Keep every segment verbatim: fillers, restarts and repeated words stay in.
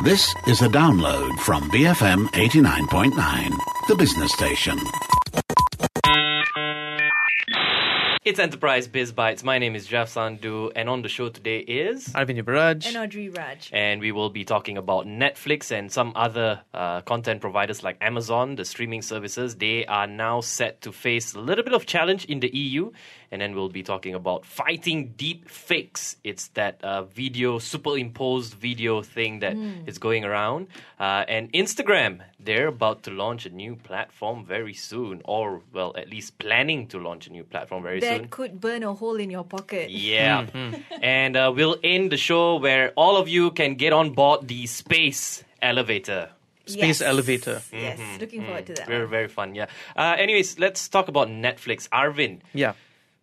This is a download from B F M eighty-nine point nine, the business station. It's Enterprise Biz Bites. My name is Jeff Sandhu, and on the show today is Arvind Yubaraj. And Audrey Raj. And we will be talking about Netflix and some other uh, content providers like Amazon, the streaming services. They are now set to face a little bit of challenge in the E U. And then we'll be talking about fighting deep fakes. It's that uh, video, superimposed video thing that mm. is going around. Uh, and Instagram, they're about to launch a new platform very soon. Or, well, at least planning to launch a new platform very that soon. That could burn a hole in your pocket. Yeah. Mm-hmm. And uh, we'll end the show where all of you can get on board the space elevator. Space yes. elevator. Yes, mm-hmm. looking forward to that. Very, one. very fun, yeah. Uh, anyways, let's talk about Netflix. Arvind. Yeah.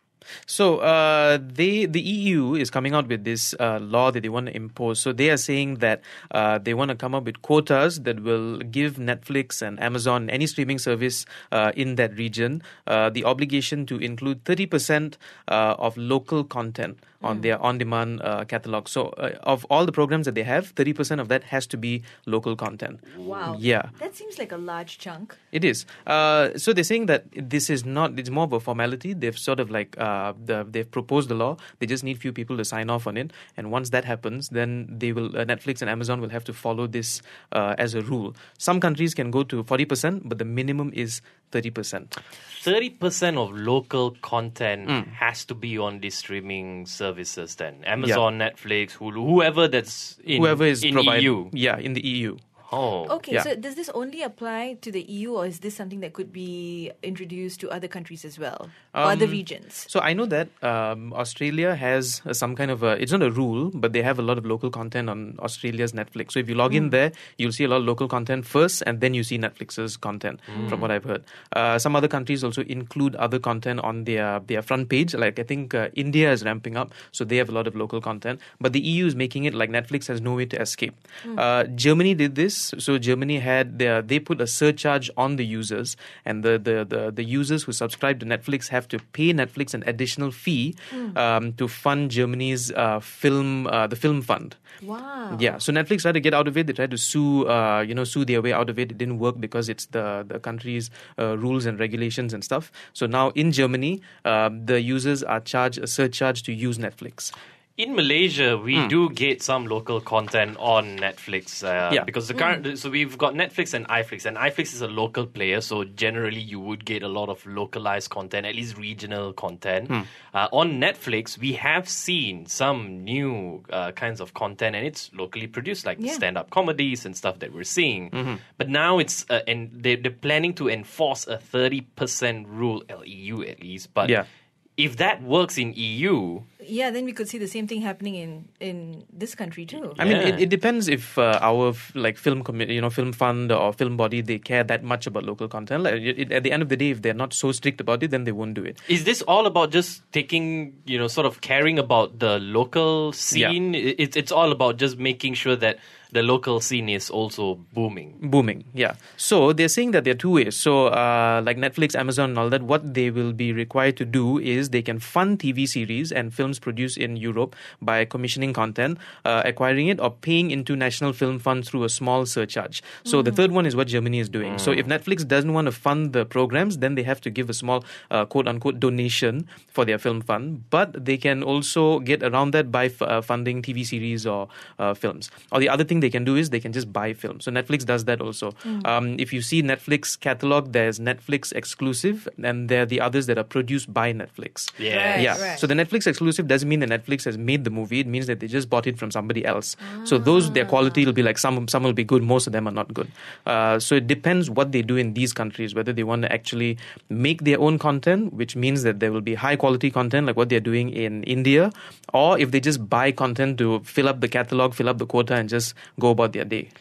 So uh, they, the E U is coming out with this uh, law that they want to impose. So they are saying that uh, they want to come up with quotas that will give Netflix and Amazon, any streaming service uh, in that region, uh, the obligation to include thirty percent uh, of local content on mm. their on-demand uh, catalog. So uh, of all the programs that they have, thirty percent of that has to be local content. Wow. Yeah. That seems like a large chunk. It is. Uh, so they're saying that this is not, it's more of a formality. They've sort of like, uh, the, they've proposed the law. They just need few people to sign off on it. And once that happens, then they will, uh, Netflix and Amazon will have to follow this uh, as a rule. Some countries can go to forty percent, but the minimum is thirty percent. thirty percent of local content Mm. has to be on these streaming services then. Amazon, yeah. Netflix, Hulu, whoever that's in, whoever is in provide, E U. Yeah, in the E U. Oh. Okay, yeah. so does this only apply to the E U, or is this something that could be introduced to other countries as well, or Um, other regions? So I know that um, Australia has uh, some kind of a, it's not a rule, but they have a lot of local content on Australia's Netflix. So if you log mm. in there, you'll see a lot of local content first, and then you see Netflix's content, mm. from what I've heard. Uh, some other countries also include other content on their, their front page. Like I think uh, India is ramping up, so they have a lot of local content. But the E U is making it like Netflix has no way to escape. Mm. Uh, Germany did this. So Germany had their, they put a surcharge on the users, and the, the, the, the users who subscribe to Netflix have to pay Netflix an additional fee mm. um, to fund Germany's uh, film, uh, the film fund. Wow. Yeah. So Netflix tried to get out of it. They tried to sue, uh, you know, sue their way out of it. It didn't work because it's the the country's uh, rules and regulations and stuff. So now in Germany, uh, the users are charged a surcharge to use Netflix. In Malaysia, we mm. do get some local content on Netflix. Uh, yeah. Because the current, mm. so we've got Netflix and iFlix, and iFlix is a local player, so generally you would get a lot of localized content, at least regional content. Mm. Uh, on Netflix, we have seen some new uh, kinds of content, and it's locally produced, like yeah. the stand-up comedies and stuff that we're seeing. Mm-hmm. But now it's, uh, and they, they're planning to enforce a thirty percent rule, L E U at least, but yeah. if that works in E U... Yeah, then we could see the same thing happening in, in this country too. I yeah. mean, it, it depends if uh, our f- like film commi- you know, film fund or film body, they care that much about local content. Like, it, it, at the end of the day, if they're not so strict about it, then they won't do it. Is this all about just taking, you know, sort of caring about the local scene? Yeah. It, it's all about just making sure that the local scene is also booming. Booming, yeah. So they're saying that there are two ways. So uh, like Netflix, Amazon and all that, what they will be required to do is they can fund T V series and films produced in Europe by commissioning content, uh, acquiring it, or paying into National Film Fund through a small surcharge. So mm. the third one is what Germany is doing. Mm. So if Netflix doesn't want to fund the programs, then they have to give a small uh, quote-unquote donation for their film fund. But they can also get around that by f- uh, funding T V series or uh, films. Or the other thing they can do is they can just buy films. So Netflix does that also. Mm. Um, if you see Netflix catalog, there's Netflix exclusive, and there are the others that are produced by Netflix. Yeah. Right, yeah. right. So the Netflix exclusive doesn't mean that Netflix has made the movie. It means that they just bought it from somebody else. Ah. So those, their quality will be like, some some will be good, most of them are not good. Uh, so it depends what they do in these countries, whether they want to actually make their own content, which means that there will be high quality content like what they're doing in India, or if they just buy content to fill up the catalog, fill up the quota, and just go about their day.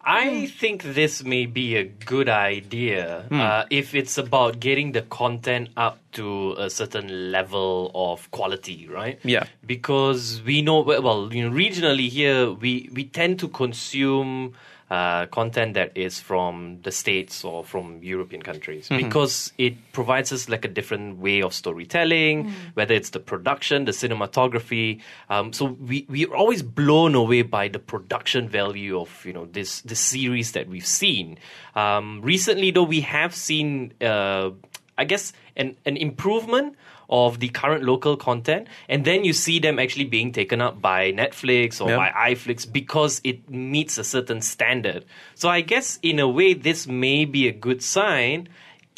I think this may be a good idea mm. uh, if it's about getting the content up to a certain level of quality, right? Yeah. Because we know, well, you know, regionally here, we, we tend to consume uh, content that is from the States or from European countries, because it provides us like a different way of storytelling, whether it's the production, the cinematography. Um, so we we're always blown away by the production value of, you know, this this series that we've seen. Um, recently, though, we have seen, uh, I guess, an an improvement of the current local content, and then you see them actually being taken up by Netflix or Yep. by iFlix because it meets a certain standard. So I guess in a way this may be a good sign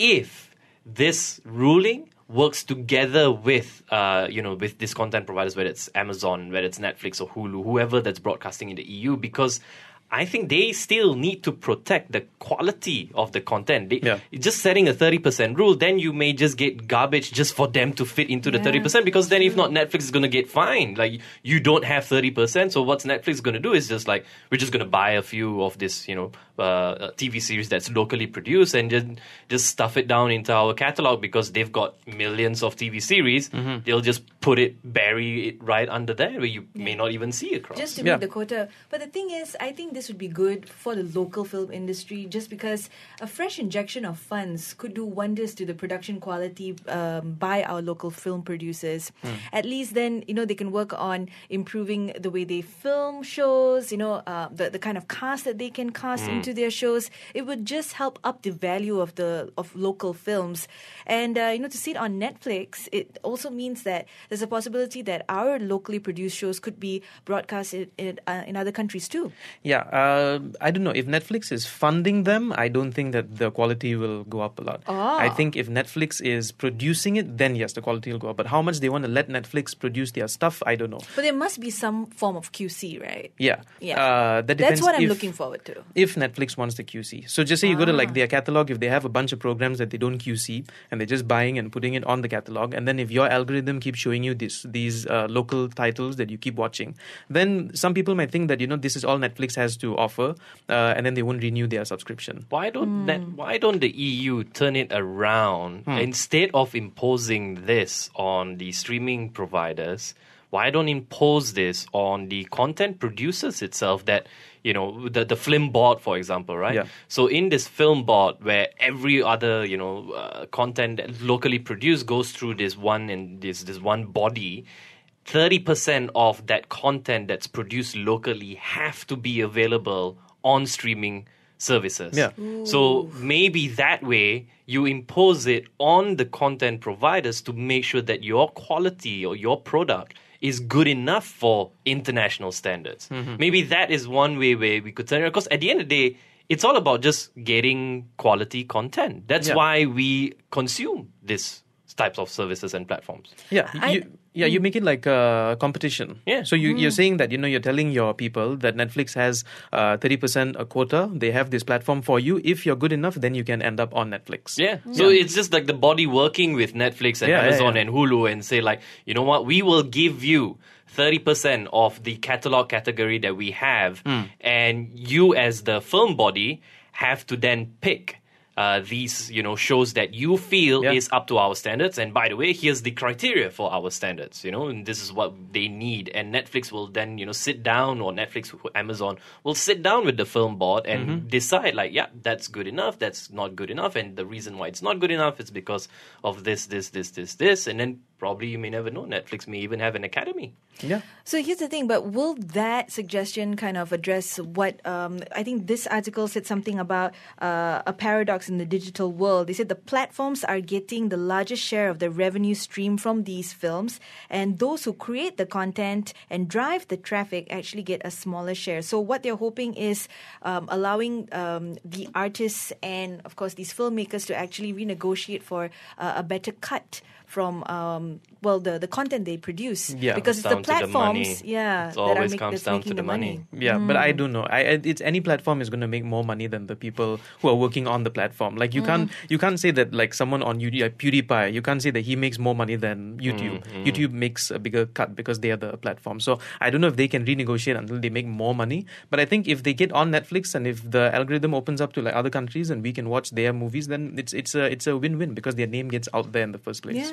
if this ruling works together with uh, you know, with these content providers, whether it's Amazon, whether it's Netflix or Hulu, whoever that's broadcasting in the E U, because I think they still need to protect the quality of the content. They, Yeah. Just setting a thirty percent rule, then you may just get garbage just for them to fit into the thirty percent, because then if not, Netflix is going to get fined. Like, you don't have thirty percent, so what's Netflix going to do is just like, we're just going to buy a few of this, you know, uh, T V series that's locally produced and just, just stuff it down into our catalog because they've got millions of T V series. Mm-hmm. They'll just put it, bury it right under there where you may not even see it cross. Just to Yeah. meet the quota. But the thing is, I think this would be good for the local film industry, just because a fresh injection of funds could do wonders to the production quality um, by our local film producers. At least then, you know, they can work on improving the way they film shows, you know, uh, the, the kind of cast that they can cast into their shows. It would just help up the value of the of local films. And, uh, you know, to see it on Netflix, it also means that there's a possibility that our locally produced shows could be broadcast in, in, uh, in other countries too. Yeah, uh, I don't know. If Netflix is funding them, I don't think that the quality will go up a lot. Ah. I think if Netflix is producing it, then yes, the quality will go up. But how much they want to let Netflix produce their stuff, I don't know. But there must be some form of Q C, right? Yeah. Yeah. Uh, that That's depends what I'm if, looking forward to. If Netflix wants the Q C. So just say you go to Ah. like their catalog, if they have a bunch of programs that they don't Q C and they're just buying and putting it on the catalog, and then if your algorithm keeps showing you this these uh, local titles that you keep watching, then some people might think that, you know, this is all Netflix has to offer, uh, and then they won't renew their subscription. Why don't Hmm. that, why don't the E U turn it around? Instead of imposing this on the streaming providers, why don't impose this on the content producers itself? That, you know, the the film board, for example, right? Yeah. So in this film board, where every other, you know, uh, content that locally produced goes through this one and this this one body, thirty percent of that content that's produced locally have to be available on streaming services. Yeah. So maybe that way you impose it on the content providers to make sure that your quality or your product is good enough for international standards. Maybe that is one way where we could turn it, because at the end of the day, it's all about just getting quality content. That's Yeah. why we consume these types of services and platforms. Yeah, I- you, yeah, you make it like a competition. Yeah. So you, you're saying that, you know, you're telling your people that Netflix has uh, thirty percent a quota. They have this platform for you. If you're good enough, then you can end up on Netflix. Yeah. So it's just like the body working with Netflix and Yeah, yeah, Amazon yeah. and Hulu and say, like, you know what, we will give you thirty percent of the catalog category that we have, and you as the film body have to then pick Uh, these, you know, shows that you feel Yeah. is up to our standards. And by the way, here's the criteria for our standards, you know, and this is what they need. And Netflix will then, you know, sit down, or Netflix, Amazon will sit down with the film board and Mm-hmm. decide, like, yeah, that's good enough, that's not good enough. And the reason why it's not good enough is because of this, this, this, this, this. And then probably, you may never know, Netflix may even have an academy. Yeah. So here's the thing, but will that suggestion kind of address what um, I think this article said something about uh, a paradox in the digital world. They said the platforms are getting the largest share of the revenue stream from these films, and those who create the content and drive the traffic actually get a smaller share. So what they're hoping is um, allowing um, the artists and, of course, these filmmakers to actually renegotiate for uh, a better cut from um, well the, the content they produce, Yeah. because It's it's the down to the money. platforms yeah It that are always make, comes that's down making to the money. Yeah, but I don't know. I, I- it's any platform is going to make more money than the people who are working on the platform. Like you can't you can't say that like someone on YouTube, like PewDiePie, you can't say that he makes more money than YouTube. YouTube makes a bigger cut because they are the platform. So I don't know if they can renegotiate until they make more money. But I think if they get on Netflix and if the algorithm opens up to like other countries and we can watch their movies, then it's it's a it's a win-win because their name gets out there in the first place. Yeah.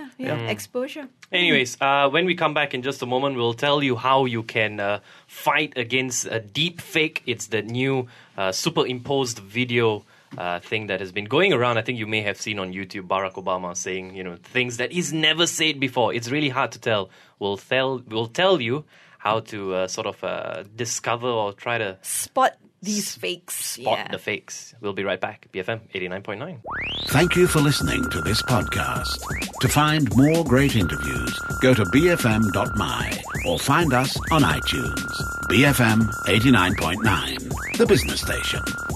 Yeah, yeah, Yeah. exposure. Anyways, uh, when we come back in just a moment, we'll tell you how you can uh, fight against a deep fake. It's the new uh, superimposed video uh, thing that has been going around. I think you may have seen on YouTube Barack Obama saying, you know, things that he's never said before. It's really hard to tell. We'll tell, we'll tell you how to uh, sort of uh, discover or try to Spot these fakes. spot yeah. the fakes. We'll be right back. B F M eighty-nine point nine. Thank you for listening to this podcast. To find more great interviews, go to b f m dot m y or find us on iTunes. B F M eighty-nine point nine, the business station.